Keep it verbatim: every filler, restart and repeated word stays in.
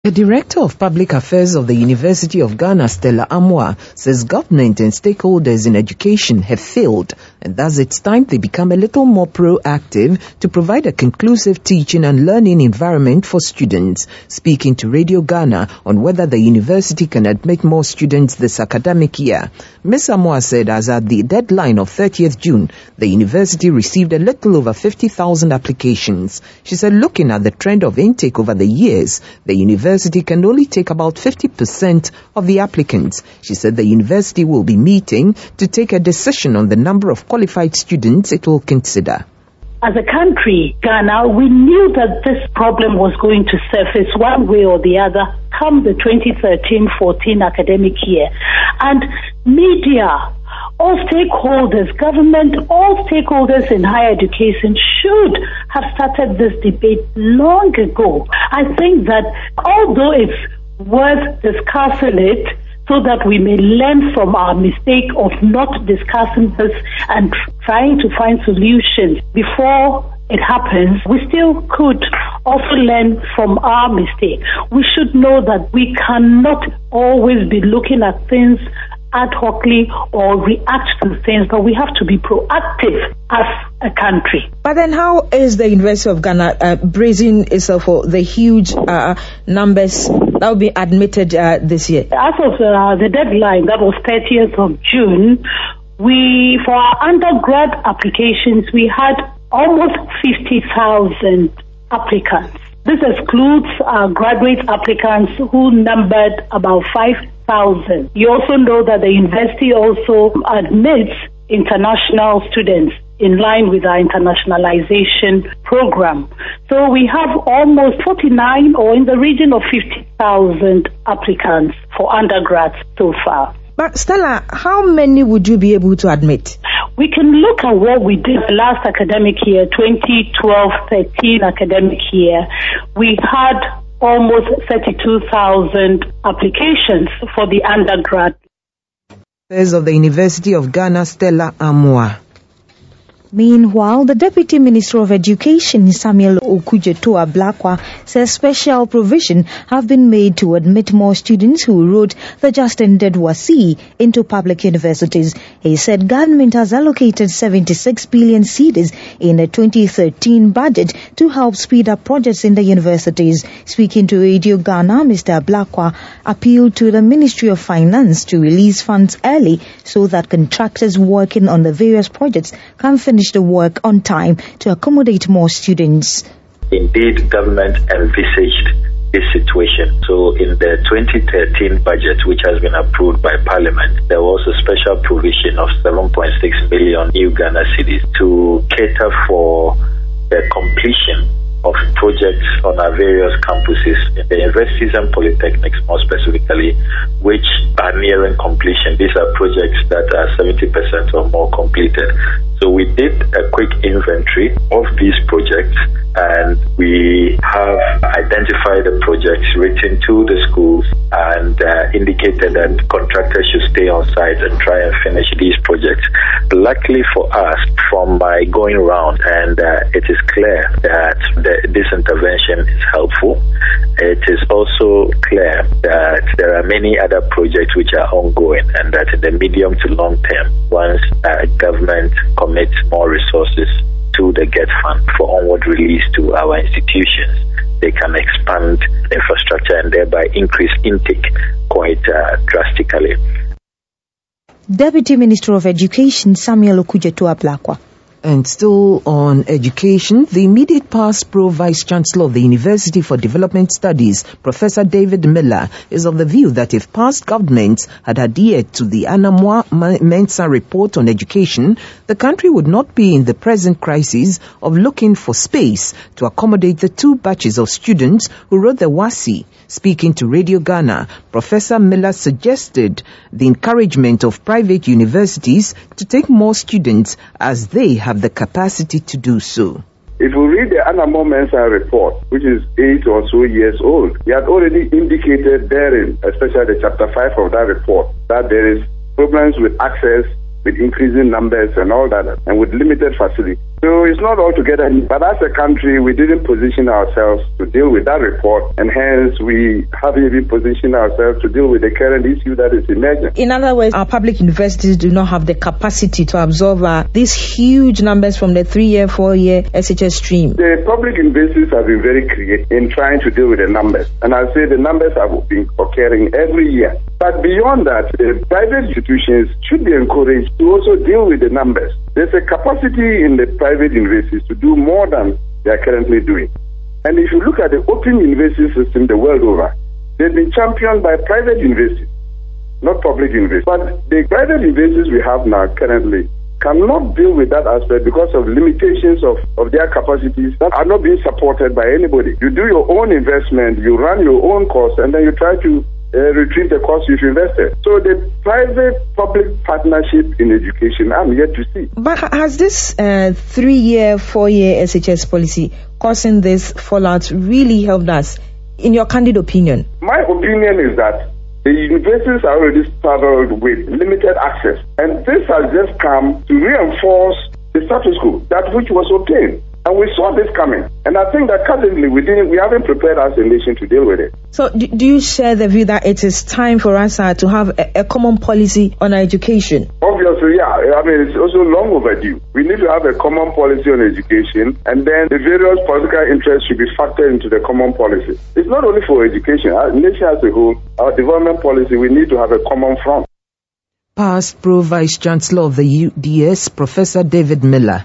The Director of Public Affairs of the University of Ghana, Stella Amoah, says government and stakeholders in education have failed, and thus it's time they become a little more proactive to provide a conclusive teaching and learning environment for students. Speaking to Radio Ghana on whether the university can admit more students this academic year, Miz Amoah said as at the deadline of thirtieth June, the university received a little over fifty thousand applications. She said looking at the trend of intake over the years, the university University can only take about fifty percent of the applicants. She said the university will be meeting to take a decision on the number of qualified students it will consider. As a country, Ghana, we knew that this problem was going to surface one way or the other come the twenty thirteen fourteen academic year. And media, all stakeholders, government, all stakeholders in higher education should have started this debate long ago. I think that although it's worth discussing it so that we may learn from our mistake of not discussing this and trying to find solutions before it happens, we still could also learn from our mistake. We should know that we cannot always be looking at things ad hocly or react to things, but we have to be proactive as a country. But then how is the University of Ghana uh, bracing itself for the huge uh, numbers that will be admitted uh, this year? As of uh, the deadline, that was thirtieth of June, we, for our undergrad applications, we had almost fifty thousand applicants. This excludes uh, graduate applicants who numbered about five thousand. You also know that the university also admits international students in line with our internationalization program. So we have almost forty-nine or in the region of fifty thousand applicants for undergrads so far. But Stella, how many would you be able to admit? We can look at what we did last academic year, twenty twelve thirteen academic year. We had almost thirty-two thousand applications for the undergrad. Of the University of Ghana, Stella Amoah. Meanwhile, the Deputy Minister of Education, Samuel Okudzeto-Ablakwa, says special provision have been made to admit more students who wrote the just-ended W A S I into public universities. He said government has allocated seventy-six billion cedis in the twenty thirteen budget to help speed up projects in the universities. Speaking to Radio Ghana, Mister Ablakwa appealed to the Ministry of Finance to release funds early so that contractors working on the various projects can finish the work on time to accommodate more students. Indeed, government envisaged this situation. So in the twenty thirteen budget, which has been approved by Parliament, there was a special provision of seven point six million new Ghana cedis to cater for the completion of projects on our various campuses, in the universities and polytechnics more specifically, which are nearing completion. These are projects that are seventy percent or more completed. So we did a quick inventory of these projects, and we have identified the projects written to the schools and uh, indicated that contractors should stay on site and try and finish these projects. Luckily for us, from my going round, and uh, it is clear that the, this intervention is helpful. It is also clear that there are many other projects which are ongoing, and that in the medium to long term, once uh, government commits more resources to the GET Fund for onward release to our institutions, they can expand infrastructure and thereby increase intake quite uh, drastically. Deputy Minister of Education, Samuel Okudzeto-Ablakwa. And still on education, the immediate past Pro Vice Chancellor of the University for Development Studies, Professor David Miller, is of the view that if past governments had adhered to the Anna-Mensah report on education, the country would not be in the present crisis of looking for space to accommodate the two batches of students who wrote the W A S I. Speaking to Radio Ghana, Professor Miller suggested the encouragement of private universities to take more students as they have the capacity to do so. If you read the Anna-Mensah report, which is eight or so years old, he had already indicated therein, especially the chapter five of that report, that there is problems with access, with increasing numbers and all that, and with limited facility. So it's not altogether, but as a country, we didn't position ourselves to deal with that report, and hence we haven't even positioned ourselves to deal with the current issue that is emerging. In other words, our public universities do not have the capacity to absorb uh, these huge numbers from the three-year, four-year S H S stream. The public universities have been very creative in trying to deal with the numbers, and I'll say the numbers have been occurring every year. But beyond that, the private institutions should be encouraged to also deal with the numbers. There's a capacity in the private universities to do more than they are currently doing. And if you look at the open university system the world over, they've been championed by private universities, not public universities. But the private universities we have now currently cannot deal with that aspect because of limitations of, of their capacities that are not being supported by anybody. You do your own investment, you run your own costs, and then you try to Uh, retrieve the cost you've invested. So the private-public partnership in education, I'm yet to see. But has this uh, three-year, four-year S H S policy causing this fallout really helped us, in your candid opinion? My opinion is that the universities are already saddled with limited access, and this has just come to reinforce the status quo, that which was obtained. And we saw this coming. And I think that currently we didn't, we haven't prepared as a nation to deal with it. So do, do you share the view that it is time for us uh, to have a, a common policy on education? Obviously, yeah. I mean, it's also long overdue. We need to have a common policy on education, and then the various political interests should be factored into the common policy. It's not only for education. Our nation as a whole, our development policy, we need to have a common front. Past Pro Vice Chancellor of the U D S, Professor David Miller.